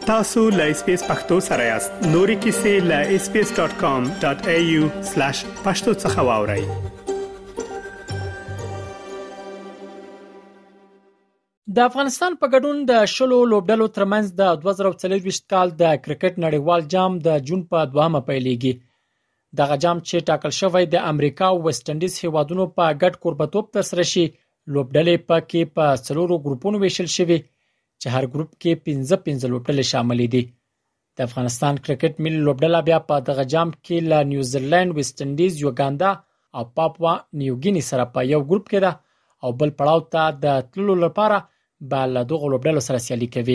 tasu.lspacepakhtosarayast nori kisi.lspace.com.au/pakhtosakhawauri. د افغانستان په ګډون د شلو لوبډلو ترمنځ د 2024 کال د کرکټ نړیوال جام د جون په 2 پیلېږي. دغه جام چې ټاکل شوی د امریکا او ویسټ انډیز هیوادونو په ګډ کوربتوب ترسره شي، لوبډلې پکې په 4 ګروپونو ویشل شوي چې هر ګروپ کې 15 لوبډلې شامل دي. د افغانستان کرکټ ملي لوبډله بیا په دغه جام کې له نیوزیلند، ویسټ انډیز، یوګاندا او پاپوا نیوګینی سره په یو ګروپ کې ده او بل پړاو ته د تللو لپاره به له دغو لوبډلو سره سیالي کوي.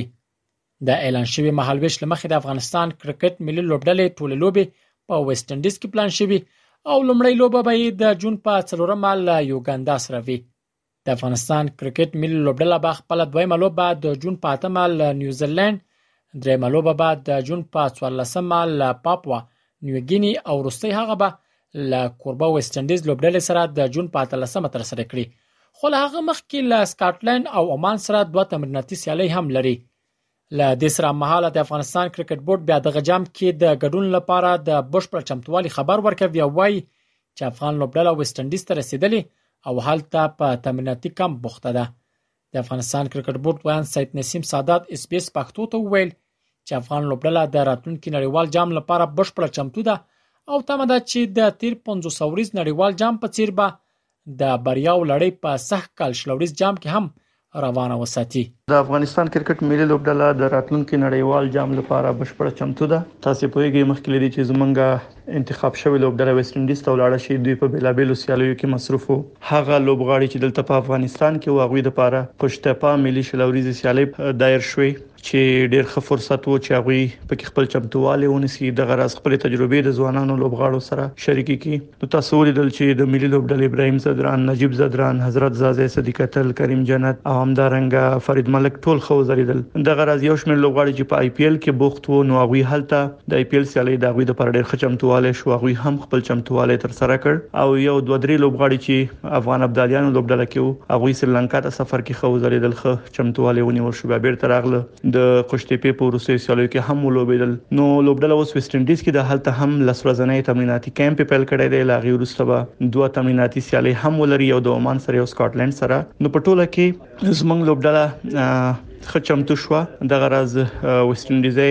د اعلان شوي مهالویش له مخې د افغانستان کرکټ ملي لوبډلې ټولې لوبې په ویسټ انډیز کې پلان شوي او لومړۍ لوبه به د جون په 4 له یوګاندا سره وي. د افغانستان کرکټ ملي لوبډله به خپل دویمه لوبه د جون په 8 له نیوزیلند، درېیمه لوبه به د جون په 14 له پاپوا نیوګینی او وروستۍ هغه به له کوربه ویسټ انډیز لوبډلې سره د جون په 13 ترسره کړي. خو له هغه مخکې له سکاټلند او عمان سره 2 تمریناتي سیالۍ هم لري. له دې سره مهاله د افغانستان کرکټ بورډ بیا دغه جام کې د ګډون لپاره د بشپړ چمتووالي خبر ورکوي او وایي چې افغان لوبډله ویسټ انډیز ته رسیدلې او هلته په تمریناتي کمپ بوخته ده. د افغانستان کرکټ بورډ ویان سید نسیم سادات اس بي اس پښتو ته وویل چې افغان لوبډله د راتلونکي نړیوال جام لپاره بشپړ چمتو ده او تمه ده چې د تیر 500 ورځ نړیوال جام په څیر به د بریاو لړۍ په سح کال شلوریز جام کې هم روانه وساتي. د افغانستان کرکټ ملي لوبډله د راتلونکي نړیوال جام لپاره بشپړ چمتو ده. تاسو په یوه مخکې لري چې زمونږه انتخاب شوی لوبډله ویسټ انډیز ته ولاړه شي. دوی په بیلابېلو سیالیو کې مصروف وو. هغه لوبغاړي چې دلته په افغانستان کې واغوي د لپاره پښتپا ملي شلوریز سیالي دایر شوی چې ډېر ښه فرصت وو چې هغه په خپل چمتووالی ونیسي، د غرض خپل تجربې د ځوانانو لوبغاړو سره شریکي کړي. نو تاسو ولیدل چې د ملي لوبډلې ابراهیم زدران، نجیب زدران، حضرت زازه صدیق اتل، کریم جنت او همدارنګه فرید ملک ټول خو زریدل. د غرض یو شمېر لوبغاړي چې په آی پی ایل کې بوخت وو، نو هغه هلته د آی پی ایل سیالي د هغه د پر ډېر ښه چمتووالی شو. هغه هم خپل چمتووالی تر سره کړ او یو 2-3 لوبغاړي چې افغان ابدالیانو لوبډله کې وو، هغه سریلانکا ته سفر کې خو زریدل، ښه چمتووالی ونیول شو. بیا بیرته راغله د قشتېپې په وروستي سیالیو کې هم ولوبېدل. نو لوبډله اوس ویسټ انډیز کې د هلته هم لسورځنۍ تمریناتي کیمپ پیل کړی دی. لاغي وروسته به 2 تمریناتي سیالي هم ولري، یو د عمان سره یو سکاټلند سره. نو په ټوله کې زمونږ لوبډله خچمتو شو. د غرض ویسټ انډیزي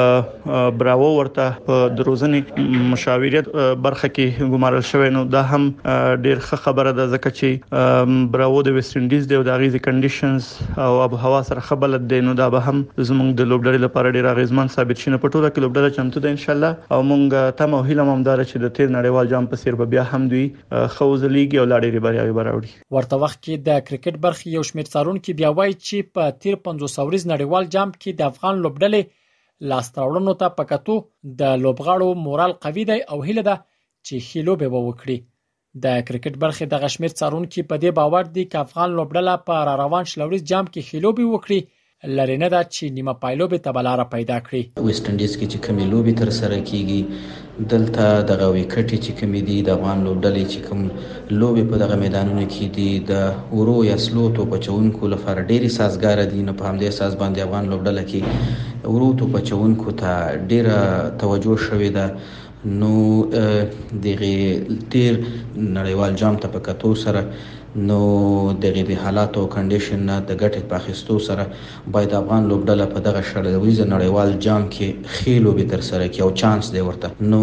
براوو ورته په دروزنې مشاورت برخه کې ګمارل شوی. نو دا هم ډېر ښه خبره ده ځکه چې براوو د ویسټ انډیز دی او د غیزي کنډیشنز او اب هوا سره خبرت دی. نو دا به هم زموږ د لوبډلې لپاره ډېر اغیزمن ثابت شي. په ټوله کې لوبډله چمتو ده ان شاء الله او مونږ تم او هیله ممدار چې د تیر نړیوال جام په سیر بیا هم دوی خوځلېږي او لاړې بریاوي براوړي. ورته وخت کې د کرکټ برخې یو شمېر څارونکي بیا وایي چې په تیر 500 ورځ نړیوال جام کې د افغان لوبډلې لاستراوړنو ته پکاتو د لوبغاړو مورال قوي دی او هیله ده چې ښې لوبې وکړي. د کرکټ برخې د غشمیر څارونکي په دې باور دي چې افغان لوبډله په روان شلوریز جام کې ښې لوبې وکړي، لري نه ده چې نیمه پایلوبې ته بلاره پیدا کړي. ویسټ انډیز کې چې کومې لوبې تر سره کیږي، دلته دغه وکټ چې کومې دي د افغان لوبډلې چې کوم لوبې په دغه میدانونو کې دي د ورو یا سلو توپ چونکو لپاره ډېری سازګار دي. نو په همدې اساس باندې افغان لوبډله کې ورو توپ چونکو ته ډېره توجه شوې ده. نو دغه تیر نړیوال جام ته په کتو سره نو دغه د حالاتو کنډیشن نه د ګټې په اخیستو سره باید افغان لوبډله په دغه شړلویز نړیوال جام کې خېلو به تر سره کې او چانس دی ورته. نو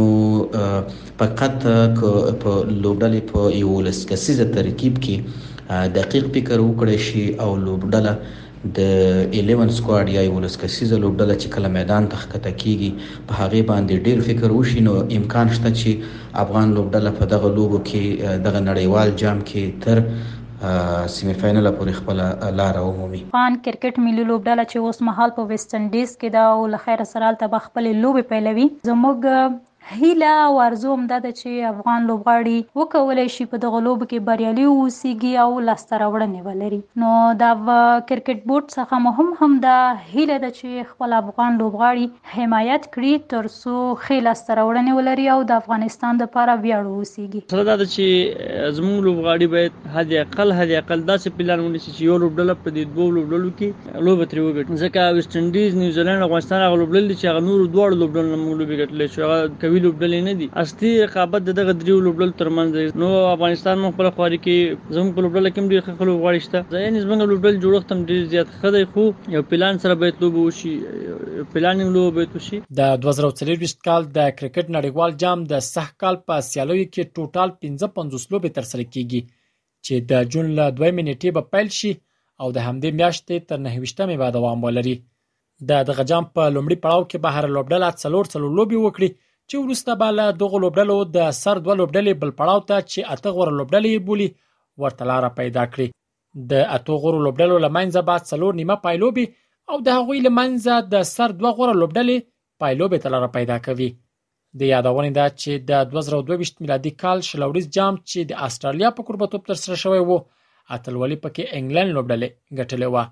فقط په لوبډلې په یو لسکسیزه ترکیب کې دقیق فکر وکړي شي او لوبډله د 11 سکواډ یا یو لسکسیزه لوبډله چې کله میدان ته ښکته کیږي په هغه باندې ډیر فکر وشي. نو امکان شته چې افغان لوبډله په دغه لوبو کې دغه نړیوال جام کې تر سیمی فائنل پورې خپل لار ومومي. افغان کرکټ ملي لوبډله چې اوس مهال په ویسټ انډیز کې دا او له خیر سره تل خپل لوبي پیلوي. زموږ هیله او ارزو همدا ده چې افغان لوبغاړي وکولای شي په دغه لوبو کې بریالي واوسيږي او لاسته راوړنې ولري. نو د کرکټ بورډ څخه مهم هم دا هیله ده چې خپل افغان لوبغاړي حمایت کړي ترڅو ښه لاسته راوړنې ولري او د افغانستان لپاره ویاړ واوسيږي. سره دا چې زموږ لوبغاړي باید حد اقل داسې پلان ونیسي چې یو لوبډله په دې دوه لوبډلو کې لوبه ترې وګټي. ځکه ویسټ انډیز، نیوزیلند، افغانستان هغه لوبډلې چې هغه نور دوه لوبډلو موږ لوبې ګټلې چې هغه کوي لوبډلې نه دي. اصلي رقابت دغه دریو لوبډلو ترمنځ. نو افغانستان مخ په خواري کې زموږ په لوبډله کې ډېر ښه لوبغاړي شته. ځکه زموږ لوبډل جوړښت هم ډېر زیات ښه دی، خو یو پلان سره باید لوبه وشي، پلانینګ لوبه باید وشي. د 2024 کال د کرکټ نړیوال جام د سح کال په سیالیو کې ټوټال 55 لوبې ترسره کیږي چې د جون له 2 نیټې به پیل شي او د همدې میاشتې تر 29مې به دوام ولري. دغه جام په لومړي پړاو کې به هر لوبډله 4 لوبې وکړي چې وروسته به له دغه لوبډلو د سر 2 لوبډلې بل پړاو ته چې 8 غوره لوبډلې بولي ورته لاره پیدا کړي. د 8 غوره لوبډلو له منځه به 4 نیمه پایلوبې او د هغوی له منځه د سر 2 غوره لوبډلې پایلوبې ته لاره پیدا کوي. د یادونې ده چې د 2022 میلادي کال شلوریز جام چې د استرالیا په کوربه‌توب ترسره شوی و، اتلولي پکې انګلند لوبډلې ګټلې وه.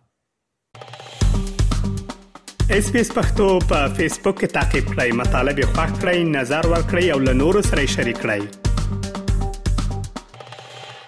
SBS پښتو په فیسبوک کې تعقیب کړئ، مطالب یې خوښ کړئ، نظر ورکړئ او له نورو سره شریک کړئ.